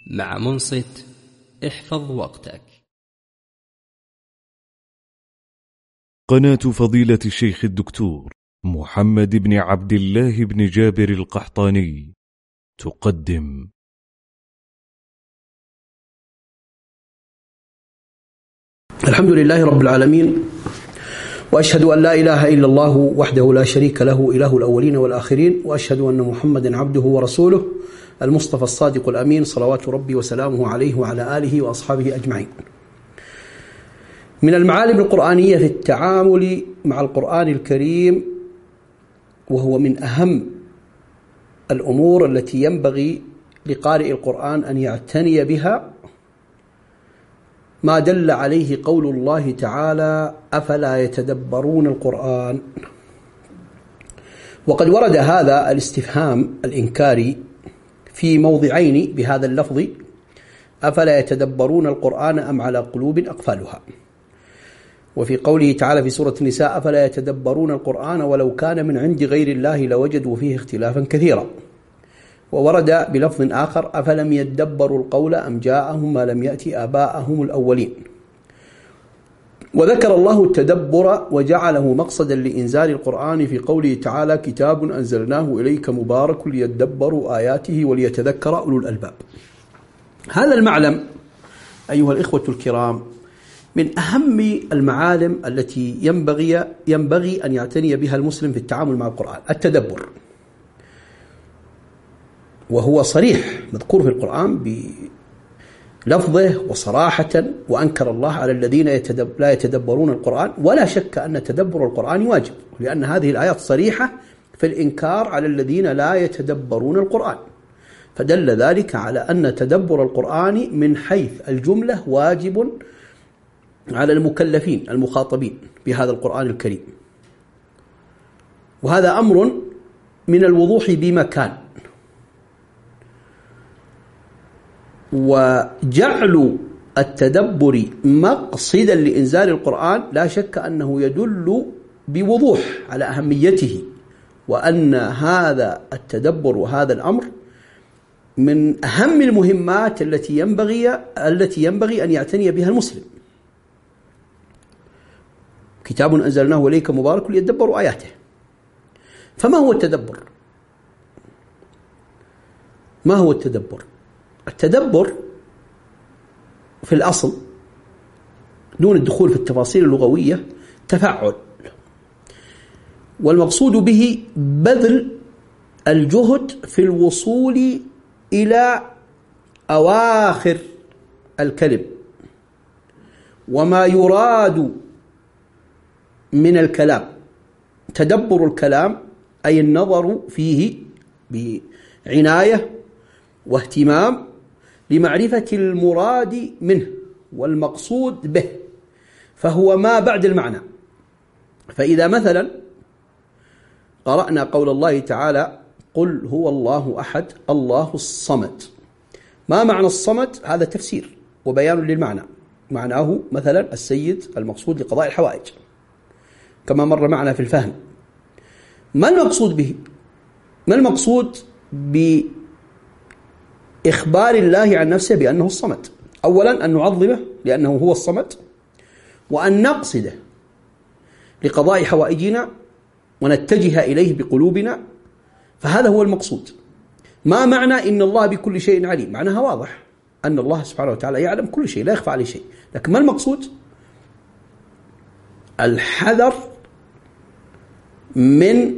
مع منصت احفظ وقتك. قناة فضيلة الشيخ الدكتور محمد بن عبد الله بن جابر القحطاني تقدم الحمد لله رب العالمين، وأشهد أن لا إله إلا الله وحده لا شريك له إله الأولين والآخرين، وأشهد أن محمدا عبده ورسوله المصطفى الصادق الأمين صلوات ربي وسلامه عليه وعلى آله وأصحابه أجمعين. من المعالم القرآنية في التعامل مع القرآن الكريم، وهو من أهم الأمور التي ينبغي لقارئ القرآن أن يعتني بها، ما دل عليه قول الله تعالى: أفلا يتدبرون القرآن. وقد ورد هذا الاستفهام الإنكاري في موضعين بهذا اللفظ: أفلا يتدبرون القرآن أم على قلوب أقفالها. وفي قوله تعالى في سورة النساء: أفلا يتدبرون القرآن ولو كان من عند غير الله لوجدوا فيه اختلافا كثيرا. وورد بلفظ آخر: أفلم يدبروا القول أم جاءهم ما لم يأت آباءهم الأولين. وذكر الله التدبر وجعله مقصدا لإنزال القرآن في قوله تعالى: كتاب أنزلناه إليك مبارك ليدبروا آياته وليتذكر أولو الألباب. هذا المعلم أيها الإخوة الكرام من أهم المعالم التي ينبغي أن يعتني بها المسلم في التعامل مع القرآن: التدبر. وهو صريح مذكور في القرآن بلفظه وصراحة، وأنكر الله على الذين لا يتدبرون القرآن. ولا شك أن تدبر القرآن واجب، لأن هذه الآيات صريحة في الإنكار على الذين لا يتدبرون القرآن، فدل ذلك على أن تدبر القرآن من حيث الجملة واجب على المكلفين المخاطبين بهذا القرآن الكريم. وهذا أمر من الوضوح بمكان. وجعل التدبر مقصدا لإنزال القرآن لا شك أنه يدل بوضوح على أهميته، وأن هذا التدبر وهذا الأمر من أهم المهمات التي ينبغي أن يعتني بها المسلم. كتاب أنزلناه إليك مبارك ليدبروا آياته. فما هو التدبر؟ ما هو التدبر؟ التدبر في الأصل دون الدخول في التفاصيل اللغوية تفعل، والمقصود به بذل الجهد في الوصول إلى أواخر الكلم وما يراد من الكلام. تدبر الكلام أي النظر فيه بعناية واهتمام لمعرفة المراد منه والمقصود به، فهو ما بعد المعنى. فإذا مثلا قرأنا قول الله تعالى: قل هو الله أحد الله الصمد. ما معنى الصمد؟ هذا تفسير وبيان للمعنى. معناه مثلا السيد المقصود لقضاء الحوائج، كما مر معنا في الفهم. ما المقصود به؟ ما المقصود بإخبار الله عن نفسه بأنه الصمد؟ أولا أن نعظمه لأنه هو الصمد، وأن نقصده لقضاء حوائجنا ونتجه إليه بقلوبنا، فهذا هو المقصود. ما معنى إن الله بكل شيء عليم؟ معناها واضح، أن الله سبحانه وتعالى يعلم كل شيء، لا يخفى عليه شيء. لكن ما المقصود؟ الحذر من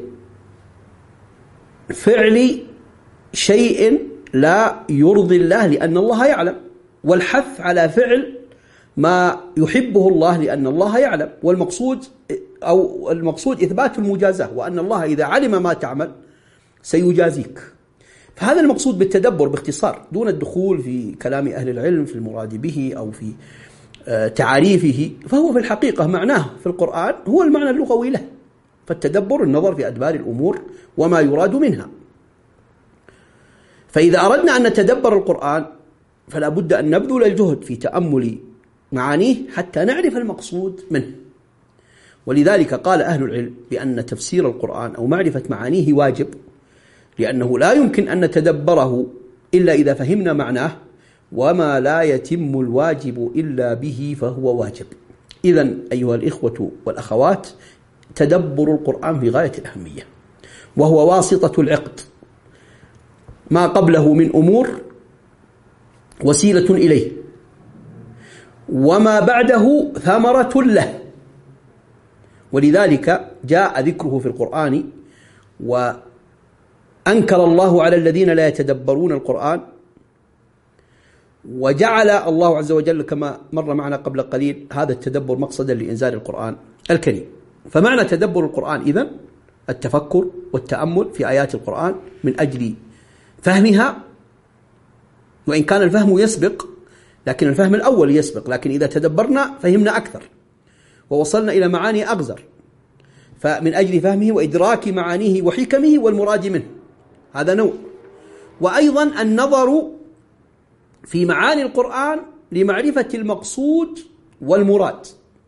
فعل شيء لا يرضي الله لأن الله يعلم، والحث على فعل ما يحبه الله لأن الله يعلم. المقصود إثبات المجازاة، وأن الله إذا علم ما تعمل سيجازيك. فهذا المقصود بالتدبر باختصار، دون الدخول في كلام أهل العلم في المراد به أو في تعاريفه. فهو في الحقيقة معناه في القرآن هو المعنى اللغوي له. فالتدبر النظر في أدبار الأمور وما يراد منها. فإذا أردنا أن نتدبر القرآن فلا بد أن نبذل الجهد في تأمل معانيه حتى نعرف المقصود منه. ولذلك قال أهل العلم بأن تفسير القرآن أو معرفة معانيه واجب، لأنه لا يمكن أن نتدبره إلا إذا فهمنا معناه، وما لا يتم الواجب إلا به فهو واجب. إذن أيها الإخوة والأخوات، تدبر القرآن في غاية الأهمية، وهو واسطة العقد، ما قبله من أمور وسيلة إليه، وما بعده ثمرة له. ولذلك جاء ذكره في القرآن، وأنكر الله على الذين لا يتدبرون القرآن، وجعل الله عز وجل كما مر معنا قبل قليل هذا التدبر مقصدا لإنزال القرآن الكريم. فمعنى تدبر القرآن إذن التفكر والتأمل في آيات القرآن من أجل فهمها، وإن كان الفهم يسبق، لكن الفهم الأول يسبق، لكن إذا تدبرنا فهمنا أكثر ووصلنا إلى معاني أغزر، فمن أجل فهمه وإدراك معانيه وحكمه والمراد منه، هذا نوع. وأيضا النظر في معاني القرآن لمعرفة المقصود والمراد،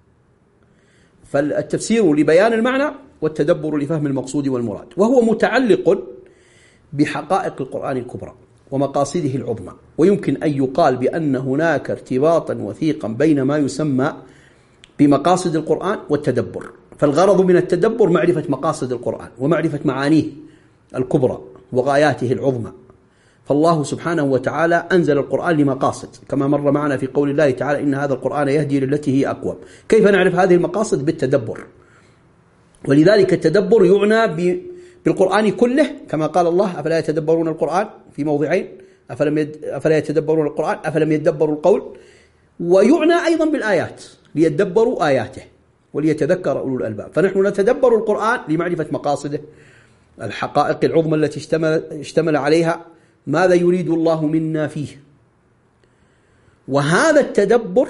فالتفسير لبيان المعنى والتدبر لفهم المقصود والمراد، وهو متعلق بحقائق القرآن الكبرى ومقاصده العظمى. ويمكن أن يقال بأن هناك ارتباطا وثيقا بين ما يسمى بمقاصد القرآن والتدبر. فالغرض من التدبر معرفة مقاصد القرآن ومعرفة معانيه الكبرى وغاياته العظمى. فالله سبحانه وتعالى أنزل القرآن لمقاصد، كما مر معنا في قول الله تعالى: إن هذا القرآن يهدي للتي هي أقوم. كيف نعرف هذه المقاصد؟ بالتدبر. ولذلك التدبر يعنى بالقرآن كله، كما قال الله: أفلا يتدبرون القرآن في موضعين، أفلا يتدبرون القرآن أفلم يدبروا القول. ويعنى أيضا بالآيات ليدبروا آياته وليتذكر أولو الألباب. فنحن نتدبر القرآن لمعرفة مقاصده، الحقائق العظمى التي اشتمل عليها، ماذا يريد الله منا فيه. وهذا التدبر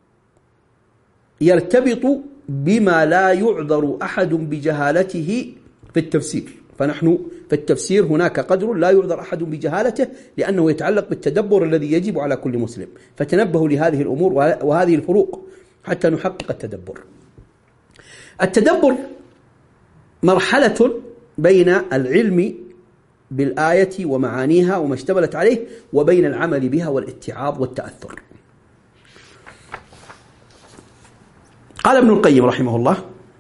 يرتبط بما لا يعذر أحد بجهالته في التفسير. فنحن في التفسير هناك قدر لا يعذر أحد بجهالته، لأنه يتعلق بالتدبر الذي يجب على كل مسلم. فتنبهوا لهذه الأمور وهذه الفروق حتى نحقق التدبر. التدبر مرحلة بين العلم بالآية ومعانيها وما اشتملت عليه، وبين العمل بها والاتعاظ والتأثر. قال ابن القيم رحمه الله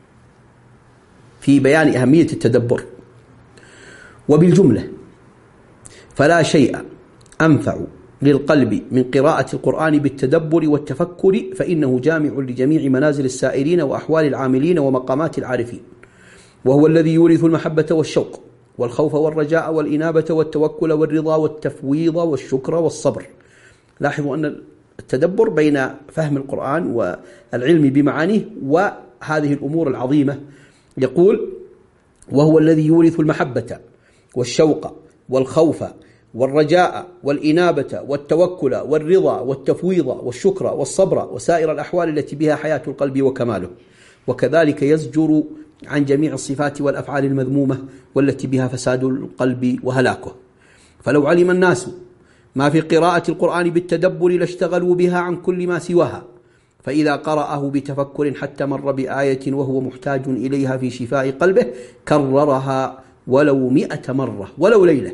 في بيان أهمية التدبر: وبالجملة فلا شيء أنفع للقلب من قراءة القرآن بالتدبر والتفكر، فإنه جامع لجميع منازل السائرين وأحوال العاملين ومقامات العارفين، وهو الذي يورث المحبة والشوق والخوف والرجاء والإنابة والتوكل والرضا والتفويض والشكر والصبر. لاحظوا أن التدبر بين فهم القرآن والعلم بمعانيه وهذه الأمور العظيمة. يقول: وهو الذي يورث المحبة والشوق والخوف والرجاء والإنابة والتوكل والرضا والتفويض والشكر والصبر وسائر الأحوال التي بها حياة القلب وكماله، وكذلك يزجر عن جميع الصفات والأفعال المذمومة والتي بها فساد القلب وهلاكه. فلو علم الناس ما في قراءة القرآن بالتدبر لاشتغلوا بها عن كل ما سواها، فإذا قرأه بتفكر حتى مر بآية وهو محتاج إليها في شفاء قلبه كررها ولو 100 مرة ولو ليلة.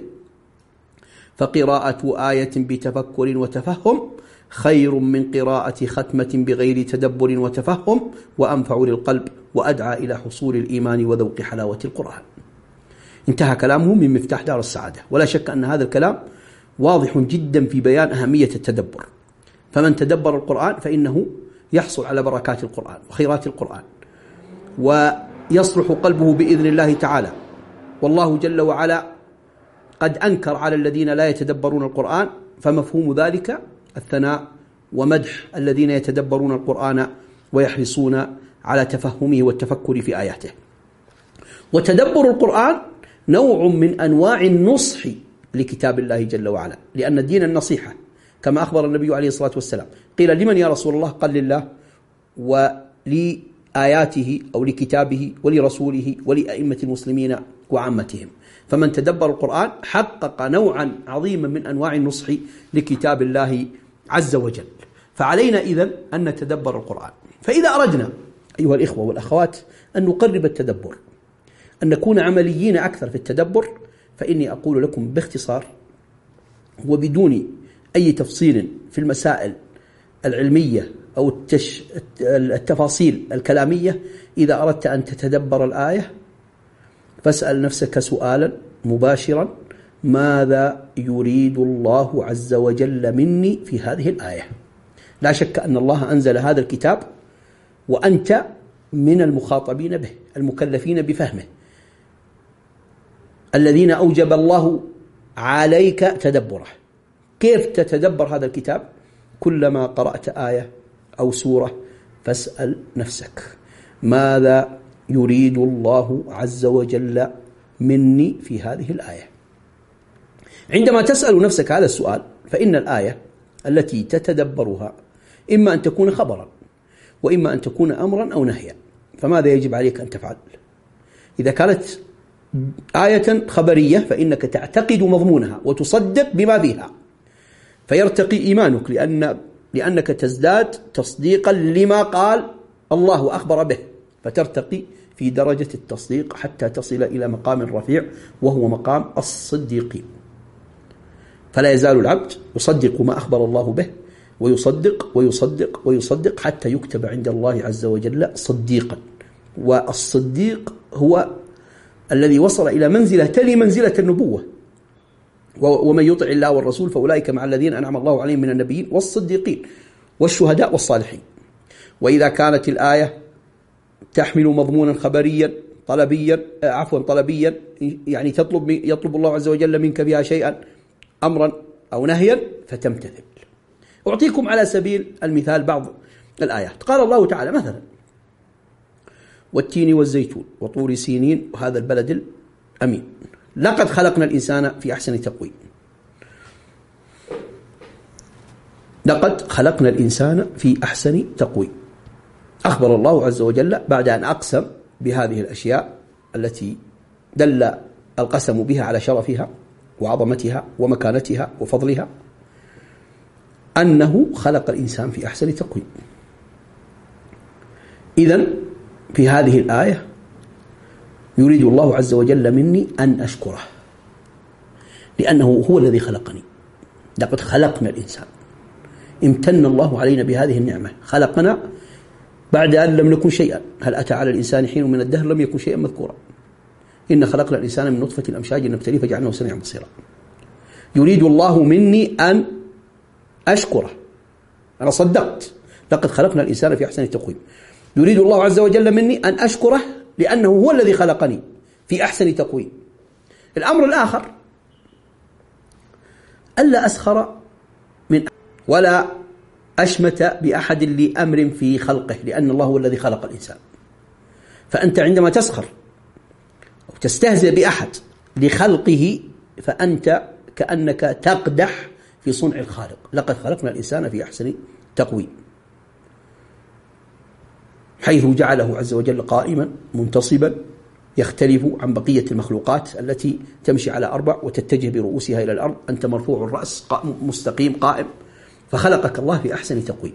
فقراءة آية بتفكر وتفهم خير من قراءة ختمة بغير تدبر وتفهم، وأنفع للقلب وأدعى إلى حصول الإيمان وذوق حلاوة القرآن. انتهى كلامه من مفتاح دار السعادة. ولا شك أن هذا الكلام واضح جدا في بيان أهمية التدبر. فمن تدبر القرآن فإنه يحصل على بركات القرآن وخيرات القرآن، ويصلح قلبه بإذن الله تعالى. والله جل وعلا قد أنكر على الذين لا يتدبرون القرآن، فمفهوم ذلك الثناء ومدح الذين يتدبرون القرآن ويحرصون على تفهمه والتفكر في آياته. وتدبر القرآن نوع من أنواع النصح لكتاب الله جل وعلا، لأن الدين النصيحة كما أخبر النبي عليه الصلاة والسلام. قيل: لمن يا رسول الله؟ قال: لله ولآياته أو لكتابه ولرسوله ولأئمة المسلمين وعامتهم. فمن تدبر القرآن حقق نوعا عظيما من أنواع النصح لكتاب الله عز وجل. فعلينا إذن أن نتدبر القرآن. فإذا أردنا أيها الإخوة والأخوات أن نقرب التدبر، أن نكون عمليين أكثر في التدبر، فإني أقول لكم باختصار وبدون أي تفصيل في المسائل العلمية أو التفاصيل الكلامية، إذا أردت أن تتدبر الآية فاسأل نفسك سؤالا مباشرا: ماذا يريد الله عز وجل مني في هذه الآية؟ لا شك أن الله أنزل هذا الكتاب وأنت من المخاطبين به، المكلفين بفهمه، الذين أوجب الله عليك تدبره. كيف تتدبر هذا الكتاب؟ كلما قرأت آية أو سورة فاسأل نفسك: ماذا يريد الله عز وجل مني في هذه الآية؟ عندما تسأل نفسك هذا السؤال فإن الآية التي تتدبرها إما أن تكون خبرا وإما أن تكون أمرا أو نهيا. فماذا يجب عليك أن تفعل؟ إذا كانت آية خبرية فإنك تعتقد مضمونها وتصدق بما فيها، فيرتقي إيمانك لأنك تزداد تصديقا لما قال الله وأخبر به، فترتقي في درجة التصديق حتى تصل إلى مقام رفيع وهو مقام الصديقين. فلا يزال العبد يصدق ما أخبر الله به ويصدق ويصدق ويصدق حتى يكتب عند الله عز وجل صديقا. والصديق هو الذي وصل إلى منزلة تلي منزلة النبوة. ومن يطع الله والرسول فأولئك مع الذين أنعم الله عليهم من النبيين والصديقين والشهداء والصالحين. وإذا كانت الآية تحمل مضمونا خبريا طلبيا يعني يطلب الله عز وجل منك بها شيئا أمرا أو نهيا فتمتثل. أعطيكم على سبيل المثال بعض الآيات. قال الله تعالى مثلا: والتين والزيتون وطور سينين وهذا البلد الأمين لقد خلقنا الإنسان في أحسن تقويم. لقد خلقنا الإنسان في أحسن تقويم. أخبر الله عز وجل بعد أن أقسم بهذه الأشياء التي دل القسم بها على شرفها وعظمتها ومكانتها وفضلها أنه خلق الإنسان في أحسن تقويم. إذن في هذه الآية يريد الله عز وجل مني أن أشكره، لأنه هو الذي خلقني. لقد خلقنا الإنسان، امتن الله علينا بهذه النعمة، خلقنا بعد أن لم نكن شيئا. هل أتى على الإنسان حين من الدهر لم يكن شيئا مذكورا؟ إن خلقنا الإنسان من نطفة أمشاج نبتليه فجعلناه سميعا بصيرا. يريد الله مني أن أشكره. أنا صدقت لقد خلقنا الإنسان في أحسن تقويم. يريد الله عز وجل مني أن أشكره لأنه هو الذي خلقني في أحسن تقويم. الأمر الآخر: ألا أسخر من ولا أشمت بأحد لأمر في خلقه، لأن الله هو الذي خلق الإنسان. فأنت عندما تسخر أو تستهزئ بأحد لخلقه فأنت كأنك تقدح في صنع الخالق. لقد خلقنا الإنسان في أحسن تقويم، حيث جعله عز وجل قائما منتصبا يختلف عن بقية المخلوقات التي تمشي على أربع وتتجه برؤوسها إلى الأرض. أنت مرفوع الرأس مستقيم قائم، فخلقك الله في أحسن تقويم.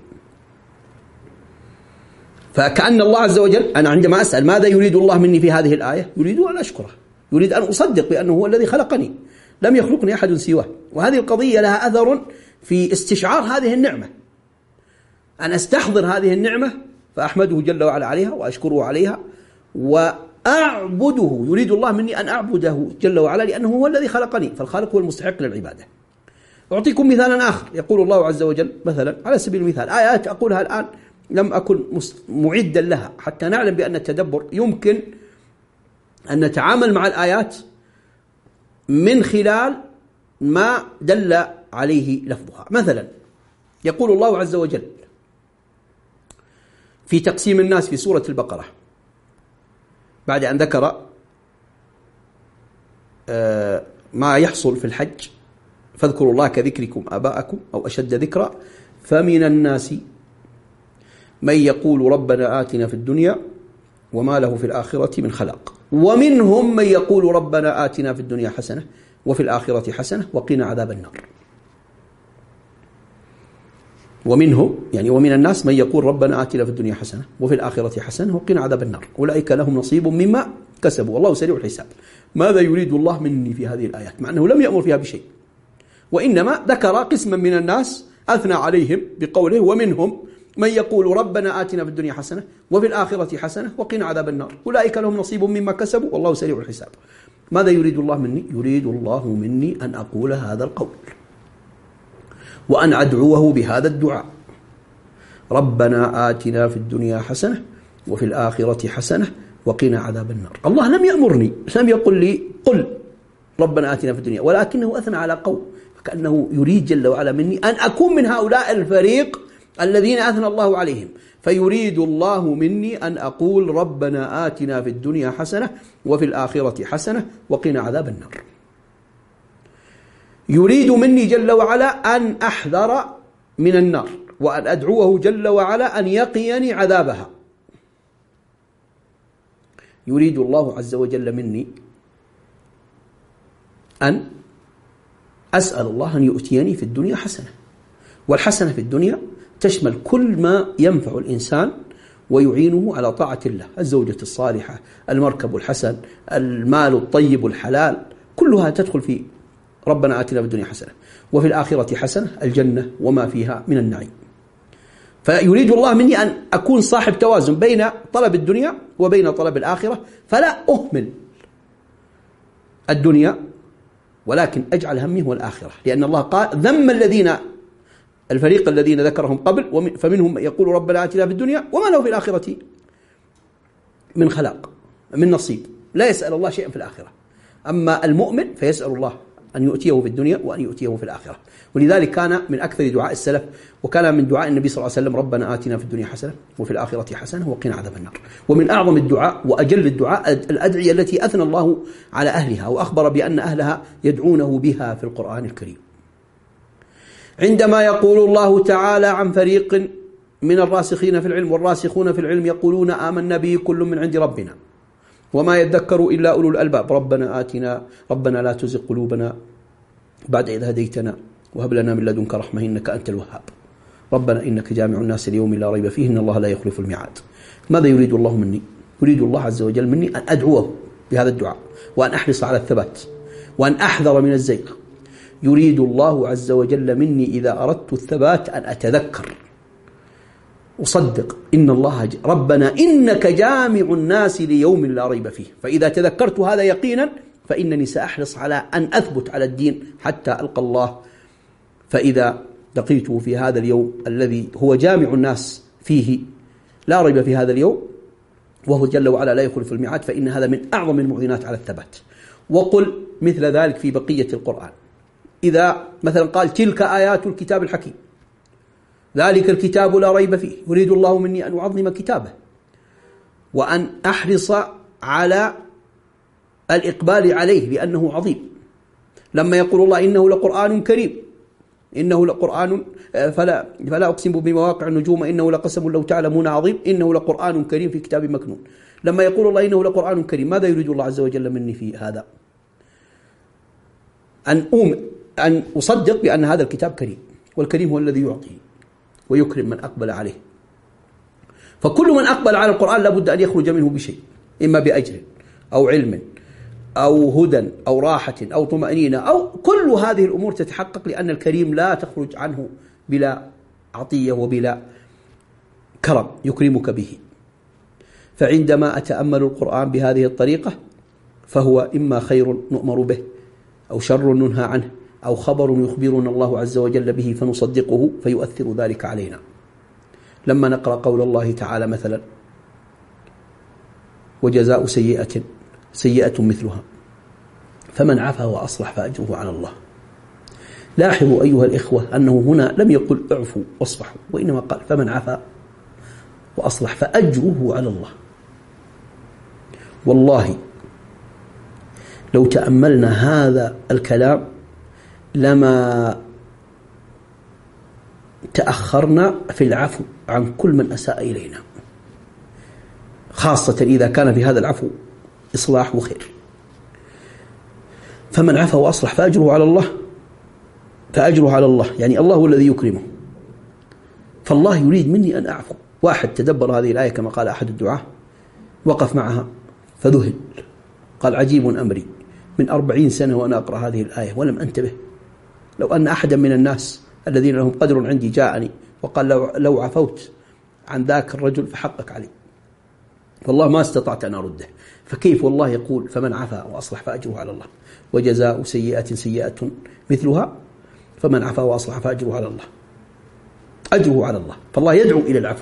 فكأن الله عز وجل، أنا عندما أسأل ماذا يريد الله مني في هذه الآية، يريد أن أشكره، يريد أن أصدق بأنه هو الذي خلقني، لم يخلقني أحد سواه. وهذه القضية لها أثر في استشعار هذه النعمة، أن أستحضر هذه النعمة فأحمده جل وعلا عليها وأشكره عليها وأعبده. يريد الله مني أن أعبده جل وعلا لأنه هو الذي خلقني، فالخالق هو المستحق للعبادة. أعطيكم مثالا آخر. يقول الله عز وجل مثلا على سبيل المثال آيات أقولها الآن لم أكن معدا لها حتى نعلم بأن التدبر يمكن أن نتعامل مع الآيات من خلال ما دل عليه لفظها. مثلا يقول الله عز وجل في تقسيم الناس في سورة البقرة بعد أن ذكر ما يحصل في الحج: فاذكروا الله كذكركم آباءكم أو أشد ذكرا فمن الناس من يقول ربنا آتنا في الدنيا وما له في الآخرة من خلاق ومنهم من يقول ربنا آتنا في الدنيا حسنة وفي الآخرة حسنة وقنا عذاب النار. ومنهم يعني ومن الناس من يقول ربنا آتنا في الدنيا حسنة وفي الآخرة حسنة وقنا عذاب النار أولئك لهم نصيب مما كسبوا والله سريع الحساب. ماذا يريد الله مني في هذه الآيات مع أنه لم يأمر فيها بشيء؟ وإنما ذكر قسما من الناس أثنى عليهم بقوله ومنهم من يقول ربنا آتنا في الدنيا حسنة وفي الآخرة حسنة وقنا عذاب النار أولئك لهم نصيب مما كسبوا والله سريع الحساب. ماذا يريد الله مني؟ يريد الله مني أن أقول هذا القول وأن أدعوه بهذا الدعاء ربنا آتنا في الدنيا حسنة وفي الآخرة حسنة وقنا عذاب النار. الله لم يأمرني، لم يقل لي قل ربنا آتنا في الدنيا، ولكنه أثنى على قول، فكأنه يريد جل وعلا مني أن أكون من هؤلاء الفريق الذين أثنى الله عليهم. فيريد الله مني أن أقول ربنا آتنا في الدنيا حسنة وفي الآخرة حسنة وقنا عذاب النار. يريد مني جل وعلا أن أحذر من النار وأن أدعوه جل وعلا أن يقيني عذابها. يريد الله عز وجل مني أن أسأل الله أن يؤتيني في الدنيا حسنة، والحسنة في الدنيا تشمل كل ما ينفع الإنسان ويعينه على طاعة الله، الزوجة الصالحة، المركب الحسن، المال الطيب الحلال، كلها تدخل في ربنا آتنا في الدنيا حسنة وفي الآخرة حسنة، الجنة وما فيها من النعيم. فيريد الله مني أن أكون صاحب توازن بين طلب الدنيا وبين طلب الآخرة، فلا أهمل الدنيا ولكن أجعل همي هو الآخرة، لأن الله قال ذم الفريق الذين ذكرهم قبل، فمنهم يقول ربنا آتنا في الدنيا وما له في الآخرة من خلاق من نصيب، لا يسأل الله شيئا في الآخرة. أما المؤمن فيسأل الله أن يؤتيه في الدنيا وأن يؤتيه في الآخرة. ولذلك كان من أكثر دعاء السلف، وكان من دعاء النبي صلى الله عليه وسلم ربنا آتنا في الدنيا حسنة وفي الآخرة حسنة وقنا عذاب النار. ومن أعظم الدعاء وأجل الدعاء الأدعية التي أثنى الله على أهلها وأخبر بأن أهلها يدعونه بها في القرآن الكريم. عندما يقول الله تعالى عن فريق من الراسخين في العلم، والراسخون في العلم يقولون آمنا به كل من عند ربنا وما يذكر إلا أولو الألباب ربنا لا تزغ قلوبنا بعد إذ هديتنا وهب لنا من لدنك رحمة إنك أنت الوهاب ربنا إنك جامع الناس ليوم لا ريب فيه إن الله لا يخلف الميعاد. ماذا يريد الله مني؟ يريد الله عز وجل مني أن أدعوه بهذا الدعاء وأن أحرص على الثبات وأن أحذر من الزيغ. يريد الله عز وجل مني إذا أردت الثبات أن أتذكر أصدق إن الله ربنا إنك جامع الناس ليوم لا ريب فيه، فإذا تذكرت هذا يقينا فإنني سأحرص على أن أثبت على الدين حتى ألقى الله. فإذا لقيته في هذا اليوم الذي هو جامع الناس فيه لا ريب في هذا اليوم وهو جل وعلا لا يخلف الميعاد، فإن هذا من أعظم المعينات على الثبات. وقل مثل ذلك في بقية القرآن، إذا مثلا قال تلك آيات الكتاب الحكيم ذلك الكتاب لا ريب فيه، يريد الله مني أن أعظم كتابه وأن أحرص على الإقبال عليه لأنه عظيم. لما يقول الله إنه لقرآن كريم، إنه لقرآن فلا أقسم بمواقع النجوم إنه لقسم لو تعلمون عظيم إنه لقرآن كريم في كتاب مكنون. لما يقول الله إنه لقرآن كريم، ماذا يريد الله عز وجل مني في هذا؟ أن أصدق بأن هذا الكتاب كريم، والكريم هو الذي يعطي ويكرم من أقبل عليه. فكل من أقبل على القرآن لابد أن يخرج منه بشيء، إما بأجر أو علم أو هدى أو راحة أو طمأنينة، أو كل هذه الأمور تتحقق، لأن الكريم لا تخرج عنه بلا عطية وبلا كرم يكرمك به. فعندما أتأمل القرآن بهذه الطريقة فهو إما خير نؤمر به أو شر ننهى عنه أو خبر يخبرنا الله عز وجل به فنصدقه فيؤثر ذلك علينا. لما نقرأ قول الله تعالى مثلا وجزاء سيئة مثلها فمن عفا وأصلح فأجره على الله. لاحظوا أيها الإخوة أنه هنا لم يقل اعفوا واصفحوا، وإنما قال فمن عفا وأصلح فأجره على الله. والله لو تأملنا هذا الكلام لما تأخرنا في العفو عن كل من أساء إلينا، خاصة إذا كان في هذا العفو إصلاح وخير. فمن عفا وأصلح فأجره على الله، يعني الله هو الذي يكرمه. فالله يريد مني أن أعفو. واحد تدبر هذه الآية كما قال أحد الدعاة، وقف معها فذهل، قال عجيب أمري، من 40 سنة وأنا أقرأ هذه الآية ولم أنتبه، لو أن أحدا من الناس الذين لهم قدر عندي جاءني وقال لو عفوت عن ذاك الرجل فحقك علي، والله ما استطعت أن أرده، فكيف والله يقول فمن عفا وأصلح فأجره على الله، وجزاء سيئة سيئة مثلها، فمن عفا وأصلح فأجره على الله، أجره على الله. فالله يدعو إلى العفو،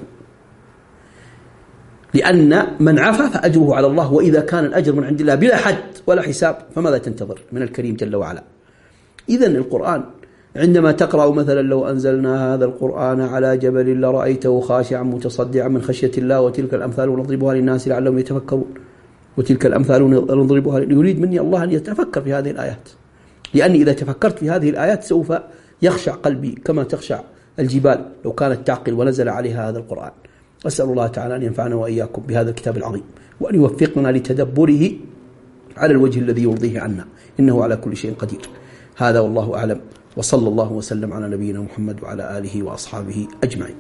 لأن من عفا فأجره على الله، وإذا كان الأجر من عند الله بلا حد ولا حساب فماذا تنتظر من الكريم جل وعلا؟ إذن القرآن عندما تقرأ مثلا لو أنزلنا هذا القرآن على جبل لرأيته خاشعا متصدعا من خشية الله، وتلك الأمثال نضربها للناس لعلهم يتفكرون، وتلك الأمثال نضربها، يريد مني الله أن يتفكر في هذه الآيات، لأني إذا تفكرت في هذه الآيات سوف يخشع قلبي كما تخشع الجبال لو كانت تعقل ونزل عليها هذا القرآن. أسأل الله تعالى أن ينفعنا وإياكم بهذا الكتاب العظيم، وأن يوفقنا لتدبره على الوجه الذي يرضيه عنا، إنه على كل شيء قدير. هذا والله أعلم، وصلى الله وسلم على نبينا محمد وعلى آله وأصحابه أجمعين.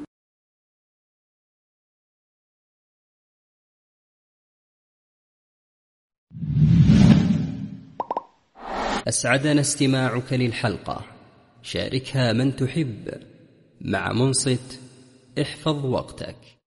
أسعدنا استماعك للحلقة، شاركها من تحب. مع منصت احفظ وقتك.